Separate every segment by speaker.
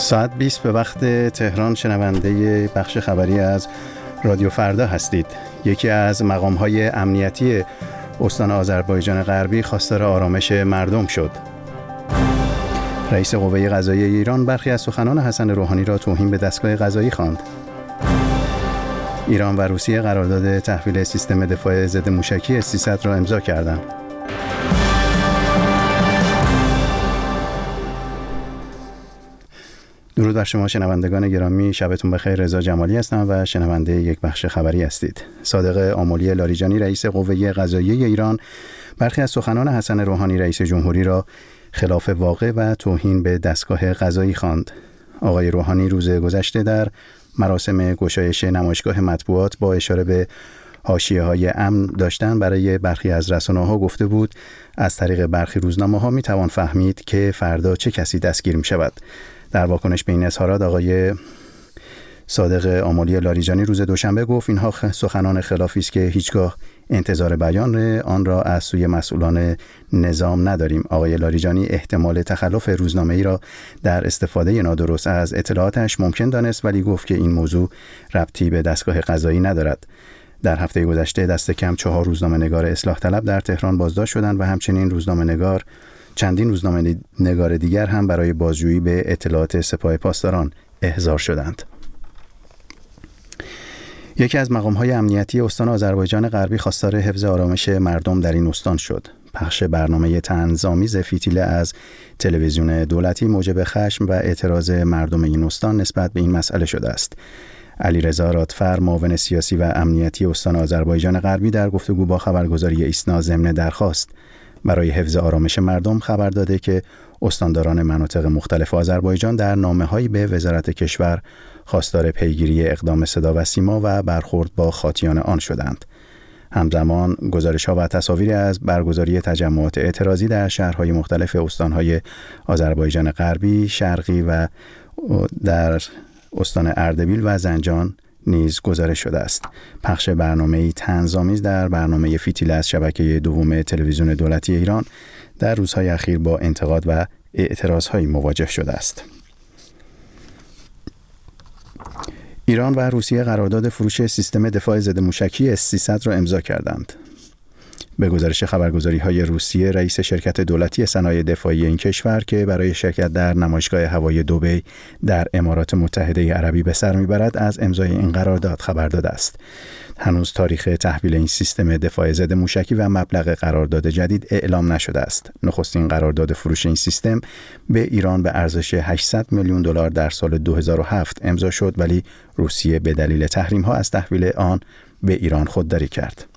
Speaker 1: ساعت 20 به وقت تهران شنونده بخش خبری از رادیو فردا هستید. یکی از مقام‌های امنیتی استان آذربایجان غربی خواستار آرامش مردم شد. رئیس قوه قضاییه ایران برخی از سخنان حسن روحانی را توهین به دستگاه قضایی خواند. ایران و روسیه قرارداد تحویل سیستم دفاع ضد موشکی S-300 را امضا کردند. درود بر شما شنوندگان گرامی، شبتون بخیر. رضا جمالی هستم و شنونده یک بخش خبری هستید. صادق آملی لاریجانی رئیس قوه قضاییه ایران برخی از سخنان حسن روحانی رئیس جمهوری را خلاف واقع و توهین به دستگاه قضایی خواند. آقای روحانی روز گذشته در مراسم گشایش نمایشگاه مطبوعات با اشاره به حاشیه‌های امن داشتن برای برخی از رسانه‌ها گفته بود از طریق برخی روزنامه‌ها می‌توان فهمید که فردا چه کسی دستگیر می‌شود. در واکنش به این اظهارات آقای صادق آملی لاریجانی روز دوشنبه گفت اینها سخنان خلافی است که هیچگاه انتظار بیان آن را از سوی مسئولان نظام نداریم. آقای لاریجانی احتمال تخلف روزنامه‌ای را در استفاده نادرست از اطلاعاتش ممکن دانست، ولی گفت که این موضوع ربطی به دستگاه قضایی ندارد. در هفته گذشته دست کم 4 روزنامه‌نگار اصلاح طلب در تهران بازداشت شدند و همچنین چندین روزنامه‌نگار دیگر هم برای بازجویی به اطلاعات سپاه پاسداران احضار شدند. یکی از مقام‌های امنیتی استان آذربایجان غربی خواستار حفظ آرامش مردم در این استان شد. پخش برنامه طنزآمیز فیتیله از تلویزیون دولتی موجب خشم و اعتراض مردم این استان نسبت به این مسئله شده است. علیرضا رادفر، معاون سیاسی و امنیتی استان آذربایجان غربی در گفتگو با خبرگزاری ایسنا ضمن درخواست برای حفظ آرامش مردم خبر داده که استانداران مناطق مختلف آذربایجان در نامه‌هایی به وزارت کشور خواستار پیگیری اقدام صدا و سیما و برخورد با خاطیان آن شدند. همزمان گزارش‌ها و تصاویری از برگزاری تجمعات اعتراضی در شهرهای مختلف استانهای آذربایجان غربی، شرقی و در استان اردبیل و زنجان نیز گزارش شده است. پخش برنامه‌ای طنزآمیز در برنامه فیتیله از شبکه دوم تلویزیون دولتی ایران در روزهای اخیر با انتقاد و اعتراض‌های مواجه شده است. ایران و روسیه قرارداد فروش سیستم دفاع ضد موشکی S-300 را امضا کردند. به گزارش خبرگزاری‌های روسیه، رئیس شرکت دولتی صنایع دفاعی این کشور که برای شرکت در نمایشگاه هوایی دبی در امارات متحده عربی به سر میبرد از امضای این قرارداد خبر داده است. هنوز تاریخ تحویل این سیستم دفاع ضد موشکی و مبلغ قرارداد جدید اعلام نشده است. نخستین قرارداد فروش این سیستم به ایران به ارزش 800 میلیون دلار در سال 2007 امضا شد، ولی روسیه به دلیل تحریم‌ها از تحویل آن به ایران خودداری کرد.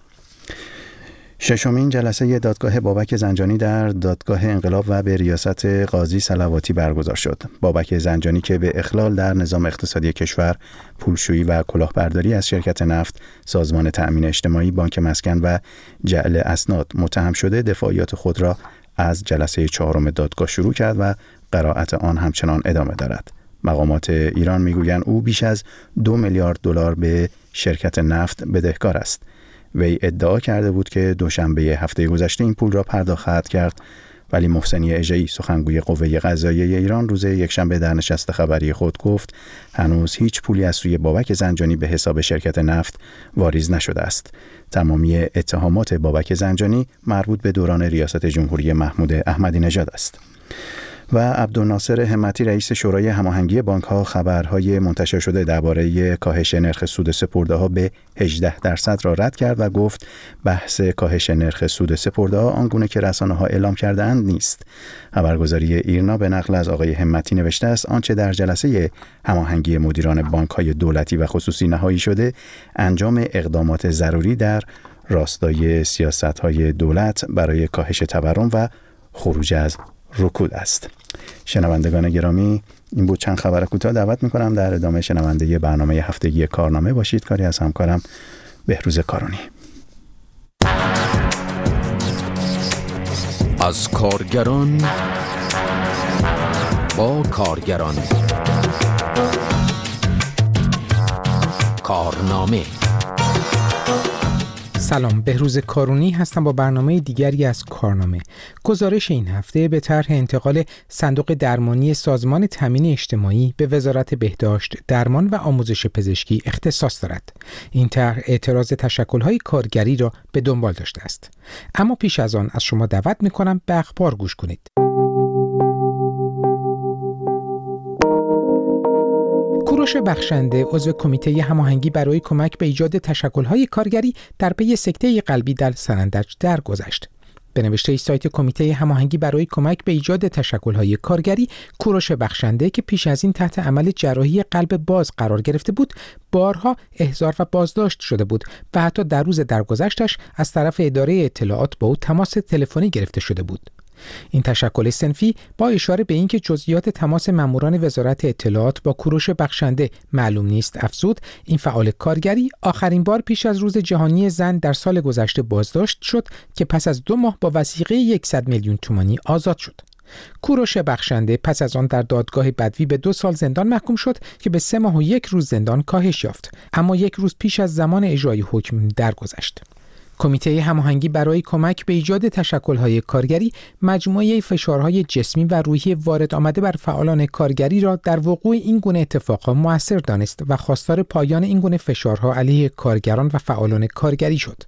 Speaker 1: ششمین جلسه دادگاه بابک زنجانی در دادگاه انقلاب و به ریاست قاضی صلواتی برگزار شد. بابک زنجانی که به اخلال در نظام اقتصادی کشور، پولشویی و کلاهبرداری از شرکت نفت، سازمان تأمین اجتماعی، بانک مسکن و جعل اسناد متهم شده، دفاعیات خود را از جلسه 4 دادگاه شروع کرد و قرائت آن همچنان ادامه دارد. مقامات ایران میگویند او بیش از 2 میلیارد دلار به شرکت نفت بدهکار است. وی ادعا کرده بود که دوشنبه هفته گذشته این پول را پرداخت خواهد کرد، ولی محسنی اژه‌ای سخنگوی قوه قضاییه ایران روز یکشنبه در نشست خبری خود گفت هنوز هیچ پولی از سوی بابک زنجانی به حساب شرکت نفت واریز نشده است. تمامی اتهامات بابک زنجانی مربوط به دوران ریاست جمهوری محمود احمدی نژاد است. و عبدالناصر همتی رئیس شورای هماهنگی بانک‌ها خبرهای منتشر شده درباره کاهش نرخ سود سپرده‌ها به 18% را رد کرد و گفت بحث کاهش نرخ سود سپرده‌ها آنگونه که رسانه‌ها اعلام کرده‌اند نیست. خبرگزاری ایرنا به نقل از آقای همتی نوشته است آنچه در جلسه هماهنگی مدیران بانک‌های دولتی و خصوصی نهایی شده انجام اقدامات ضروری در راستای سیاست‌های دولت برای کاهش تورم و خروج از رکود است. شنوندگان گرامی، این بود چند خبر کوتاه. دعوت می‌کنم در ادامه شنونده برنامه هفتگی کارنامه باشید. کاری از همکارم بهروز کارونی.
Speaker 2: از کارگران با کارگران، کارنامه
Speaker 3: سلام، بهروز کارونی هستم با برنامه دیگری از کارنامه. گزارش این هفته به طرح انتقال صندوق درمانی سازمان تامین اجتماعی به وزارت بهداشت، درمان و آموزش پزشکی اختصاص دارد. این طرح اعتراض تشکل‌های کارگری را به دنبال داشته است. اما پیش از آن از شما دعوت می‌کنم به اخبار گوش کنید. کوروش بخشنده، عضو کمیته هماهنگی برای کمک به ایجاد تشکل‌های کارگری در پی سکته قلبی در سنندج درگذشت. به نوشته سایت کمیته هماهنگی برای کمک به ایجاد تشکل‌های کارگری، کوروش بخشنده که پیش از این تحت عمل جراحی قلب باز قرار گرفته بود، بارها احضار و بازداشت شده بود و حتی در روز درگذشتش از طرف اداره اطلاعات با او تماس تلفنی گرفته شده بود. این تشکل صنفی با اشاره به اینکه جزئیات تماس ماموران وزارت اطلاعات با کوروش بخشنده معلوم نیست، افزود این فعال کارگری آخرین بار پیش از روز جهانی زن در سال گذشته بازداشت شد که پس از 2 ماه با وثیقه 100 میلیون تومانی آزاد شد. کوروش بخشنده پس از آن در دادگاه بدوی به 2 سال زندان محکوم شد که به 3 ماه و 1 روز زندان کاهش یافت، اما 1 روز پیش از زمان اجرای حکم درگذشت. کمیته هماهنگی برای کمک به ایجاد تشکل‌های کارگری مجموعه فشارهای جسمی و روحی وارد آمده بر فعالان کارگری را در وقوع این گونه اتفاقات مؤثر دانست و خواستار پایان این گونه فشارها علیه کارگران و فعالان کارگری شد.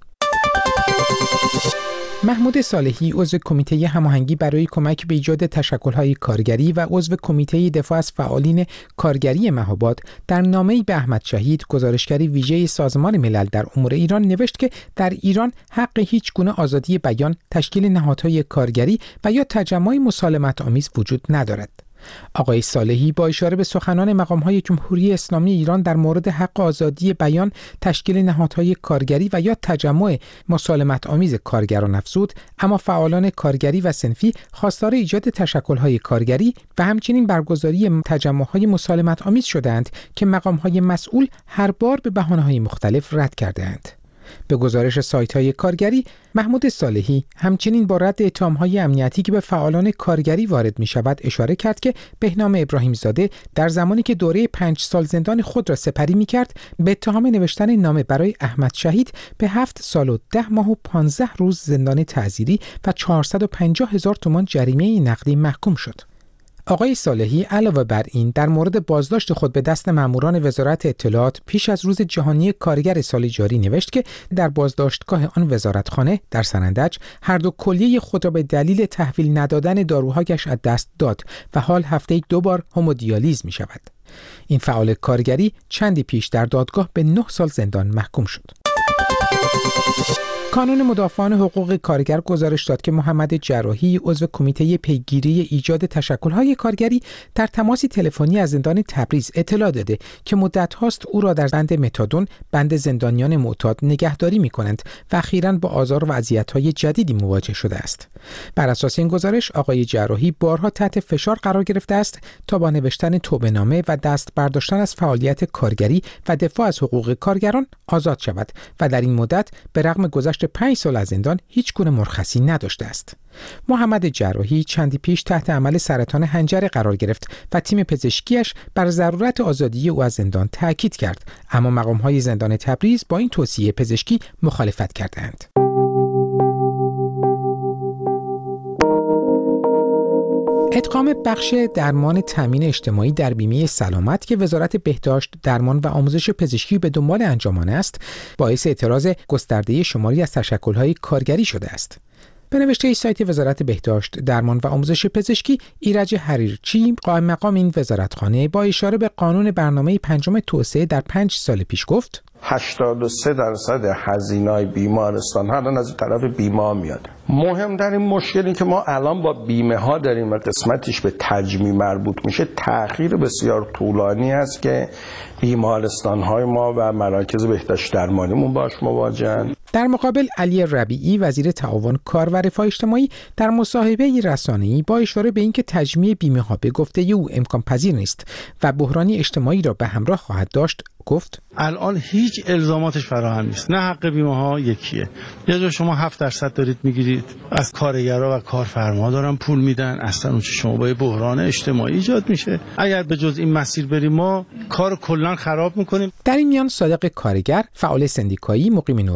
Speaker 3: محمود صالحی، عضو کمیته هماهنگی برای کمک به ایجاد تشکل‌های کارگری و عضو کمیته دفاع از فعالین کارگری مهاباد، در نامه‌ای به احمد شهید، گزارشگر ویژه سازمان ملل در امور ایران، نوشت که در ایران حق هیچ گونه آزادی بیان، تشکیل نهادهای کارگری و یا تجمع مسالمت‌آمیز وجود ندارد. آقای صالحی با اشاره به سخنان مقام‌های جمهوری اسلامی ایران در مورد حق آزادی بیان، تشکیل نهادهای کارگری و یا تجمع مسالمت‌آمیز کارگران افزود، اما فعالان کارگری و صنفی خواستار ایجاد تشکل‌های کارگری و همچنین برگزاری تجمع‌های مسالمت‌آمیز شدند که مقام‌های مسئول هر بار به بهانه‌های مختلف رد کردند. به گزارش سایت‌های کارگری، محمود صالحی همچنین با رد اتهام‌های امنیتی که به فعالان کارگری وارد می‌شود اشاره کرد که بهنام ابراهیم زاده در زمانی که دوره 5 سال زندان خود را سپری می‌کرد، به اتهام نوشتن نامه برای احمد شهید به 7 سال و 10 ماه و 15 روز زندان تعزیری و 450,000 تومان جریمه نقدی محکوم شد. آقای صالحی علاوه بر این در مورد بازداشت خود به دست ماموران وزارت اطلاعات پیش از روز جهانی کارگر سال جاری نوشت که در بازداشتگاه آن وزارتخانه در سنندج هر دو کلیه خود را به دلیل تحویل ندادن داروهایش از دست داد و حال هفته‌ای 2 بار همودیالیز می شود. این فعال کارگری چندی پیش در دادگاه به 9 سال زندان محکوم شد. کانون مدافعان حقوق کارگر گزارش داد که محمد جراحی، عضو کمیته پیگیری ایجاد تشکل‌های کارگری، در تماسی تلفنی از زندان تبریز اطلاع داده که مدت هاست او را در بند متادون، بند زندانیان معتاد، نگهداری می‌کنند و اخیراً با آزار و اذیت‌های جدیدی مواجه شده است. بر اساس این گزارش، آقای جراحی بارها تحت فشار قرار گرفته است تا با نوشتن توبه‌نامه و دست برداشتن از فعالیت کارگری و دفاع از حقوق کارگران آزاد شود و در این مدت به رغم گذشت 5 سال از زندان هیچ گونه مرخصی نداشته است. محمد جراحی چندی پیش تحت عمل سرطان حنجره قرار گرفت و تیم پزشکیش بر ضرورت آزادی او از زندان تاکید کرد، اما مقام‌های زندان تبریز با این توصیه پزشکی مخالفت کردند. ادغام بخش درمان تامین اجتماعی در بیمه سلامت که وزارت بهداشت، درمان و آموزش پزشکی به دنبال انجام آن است، باعث اعتراض گسترده شماری از تشکل‌های کارگری شده است. به نوشته سایت وزارت بهداشت، درمان و آموزش پزشکی، ایرج حریرچی، قائم مقام این وزارتخانه، با اشاره به قانون برنامه 5 توسعه در 5 سال پیش گفت
Speaker 4: 83% هزینه‌های بیمارستان الان از طرف بیمه میاد. مهمترین مشکلی که ما الان با بیمه ها داریم و قسمتش به تجمیع مربوط میشه، تأخیر بسیار طولانی است که بیمارستان های ما و مراکز بهداشت درمانیمون باش مواجهن.
Speaker 3: در مقابل علی ربیعی، وزیر تعاون کار و رفاه اجتماعی، در مصاحبه رسانه‌ای با اشاره به اینکه تجمیع بیمه ها به گفته او امکان پذیر نیست و بحرانی اجتماعی را به همراه خواهد داشت، گفت
Speaker 5: الان هیچ الزاماتش فراهم نیست. نه حق بیمه ها یکیه. یه جا شما 7% دارید میگیرید از کارگرها و کارفرما دارن پول میدن، اصلا اون شما با بحران اجتماعی ایجاد میشه. اگر به جز این مسیر بریم ما کار کلا خراب میکنیم.
Speaker 3: در این میان صادق کارگر، فعال سندیکایی مقیم نروژ، به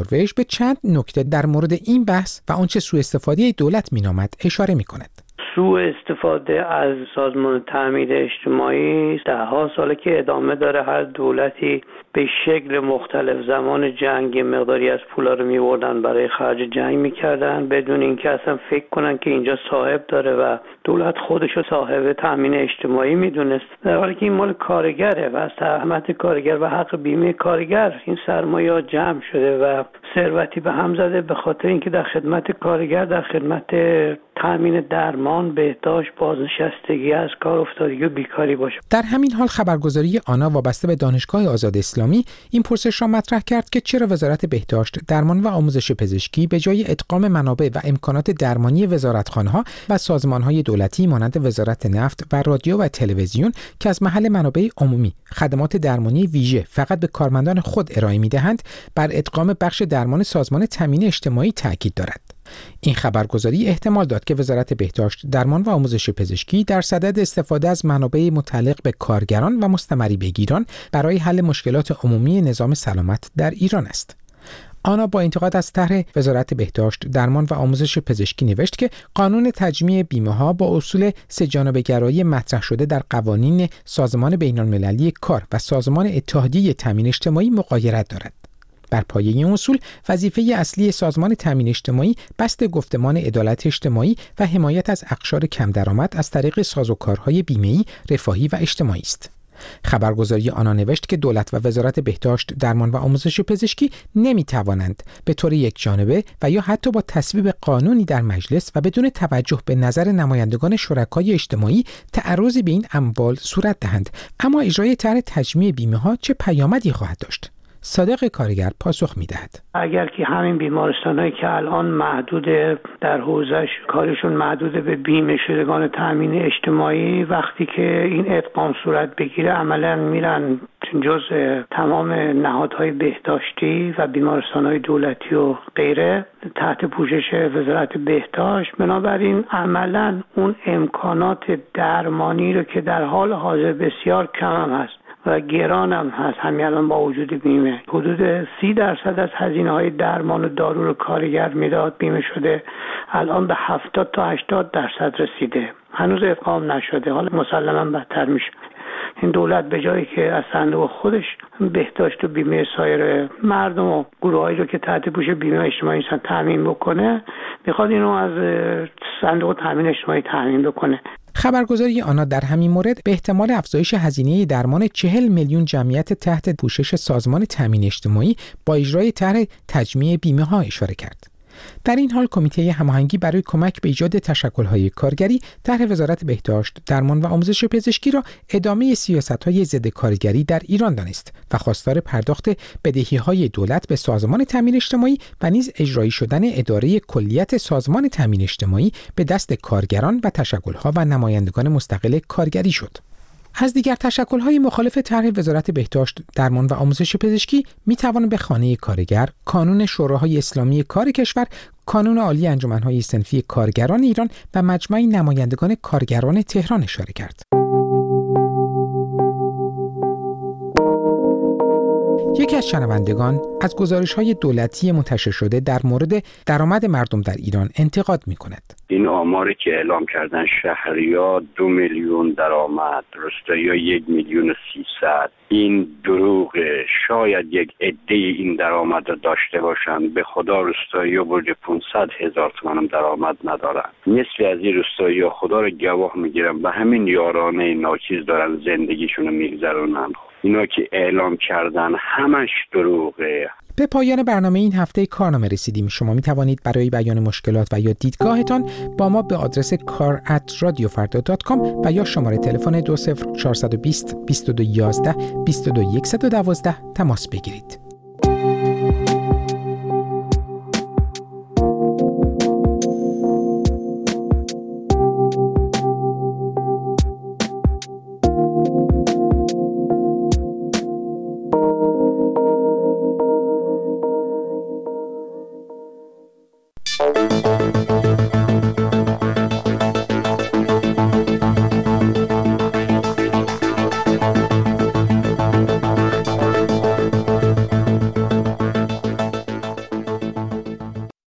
Speaker 3: چند نکته در مورد این بحث و آنچه سوء استفاده دولت مینامد اشاره می‌کند.
Speaker 6: سوء استفاده از سازمان تامین اجتماعی ده‌ها ساله که ادامه داره. هر دولتی به شکل مختلف زمان جنگ مقداری از پولا رو می‌بردن برای خرج جنگ می‌کردن بدون اینکه اصلا فکر کنن که اینجا صاحب داره و دولت خودشو صاحب تامین اجتماعی میدونست، در حالی که این مال کارگره و از زحمت کارگر و حق بیمه کارگر این سرمایه جمع شده و ثروتی به هم زده به خاطر اینکه در خدمت کارگر، در خدمت تامین درمان، بهداشت، بازنشستگی از کار افتادگی و بیکاری باشه.
Speaker 3: در همین حال خبرگزاری آنا وابسته به دانشگاه آزاد اسلامی این پرسش را مطرح کرد که چرا وزارت بهداشت، درمان و آموزش پزشکی به جای ادغام منابع و امکانات درمانی وزارتخانه‌ها و سازمان‌های دولتی مانند وزارت نفت و رادیو و تلویزیون که از محل منابع عمومی خدمات درمانی ویژه فقط به کارمندان خود ارائه می‌دهند، بر ادغام بخش درمان سازمان تامین اجتماعی تاکید دارد. این خبرگزاری احتمال داد که وزارت بهداشت، درمان و آموزش پزشکی در صدد استفاده از منابع متعلق به کارگران و مستمری بگیران برای حل مشکلات عمومی نظام سلامت در ایران است. آنا با انتقاد از طرح وزارت بهداشت، درمان و آموزش پزشکی نوشت که قانون تجمیع بیمه‌ها با اصول سه‌جانبه‌گرایی مطرح شده در قوانین سازمان بین‌المللی کار و سازمان اتحادیه تامین اجتماعی مغایرت دارد. بر پایه این اصول وظیفه اصلی سازمان تامین اجتماعی بسط گفتمان عدالت اجتماعی و حمایت از اقشار کم درآمد از طریق سازوکارهای بیمه‌ای، رفاهی و اجتماعی است. خبرگزاری آنا نوشت که دولت و وزارت بهداشت، درمان و آموزش پزشکی نمی‌توانند به طور یکجانبه و یا حتی با تصویب قانونی در مجلس و بدون توجه به نظر نمایندگان شرکای اجتماعی تعرضی به این اموال صورت دهند. اما اجرای طرح تجمیع بیمه‌ها چه پیامدی خواهد داشت؟ صادق کارگر پاسخ می‌دهد.
Speaker 6: اگر که همین بیمارستانایی که الان محدود در حوزش کارشون محدود به بیمه شدگان تامین اجتماعی، وقتی که این ادغام صورت بگیره عملاً میرن جزء تمام نهادهای بهداشتی و بیمارستانهای دولتی و غیره تحت پوشش وزارت بهداشت. بنابراین عملاً اون امکانات درمانی رو که در حال حاضر بسیار کم هم هست و گران هم هست، همین الان با وجود بیمه حدود 30% از هزینه‌های درمان و دارو رو کارگر میداد بیمه شده، الان به 70 تا 80% رسیده، هنوز ادغام نشده، حالا مسلماً بدتر میشه. این دولت به جایی که از صندوق خودش بهداشت و بیمه سایر مردم و گروهایی رو که تحت پوش بیمه اجتماعی هستن تامین بکنه، میخواد اینو از صندوق تامین اجتماعی تامین بکنه.
Speaker 3: خبرگزاری آنا در همین مورد به احتمال افزایش هزینه درمان 40 میلیون جمعیت تحت پوشش سازمان تامین اجتماعی با اجرای طرح تجمیع بیمه‌ها اشاره کرد. در این حال کمیته هماهنگی برای کمک به ایجاد تشکل‌های کارگری طرح وزارت بهداشت، درمان و آموزش پزشکی را ادامه سیاست‌های ضد کارگری در ایران دانست و خواستار پرداخت بدهی‌های دولت به سازمان تامین اجتماعی و نیز اجرایی شدن اداره کلیت سازمان تامین اجتماعی به دست کارگران و تشکل‌ها و نمایندگان مستقل کارگری شد. از دیگر تشکل‌های مخالف طرح وزارت بهداشت، درمان و آموزش پزشکی می‌توان به خانه کارگر، کانون شوراهای اسلامی کار کشور، کانون عالی انجمن‌های صنفی کارگران ایران و مجمع نمایندگان کارگران تهران اشاره کرد. یکی از شنوندگان از گزارش‌های دولتی منتشر شده در مورد درآمد مردم در ایران انتقاد می‌کند.
Speaker 7: این آماری که اعلام کردن شهریار 2 میلیون درآمد، روستایی‌ها 1,300,000، این دروغه. شاید یک عده این درآمد را داشته باشند. به خدا روستایی‌ها برج 500,000 تومان هم درآمد ندارن. نصفی از این روستایی‌ها خدا را گواه میگیرن به همین یارانه ناچیز دارن زندگیشون رو میگذرونن. اینا که اعلام کردن همش دروغه.
Speaker 3: به پایان برنامه این هفته کارنامه رسیدیم. شما می توانید برای بیان مشکلات و یا دیدگاهتان با ما به آدرس kar@radiofarda.com و یا شماره تلفن 20420 2211 22112 تماس بگیرید.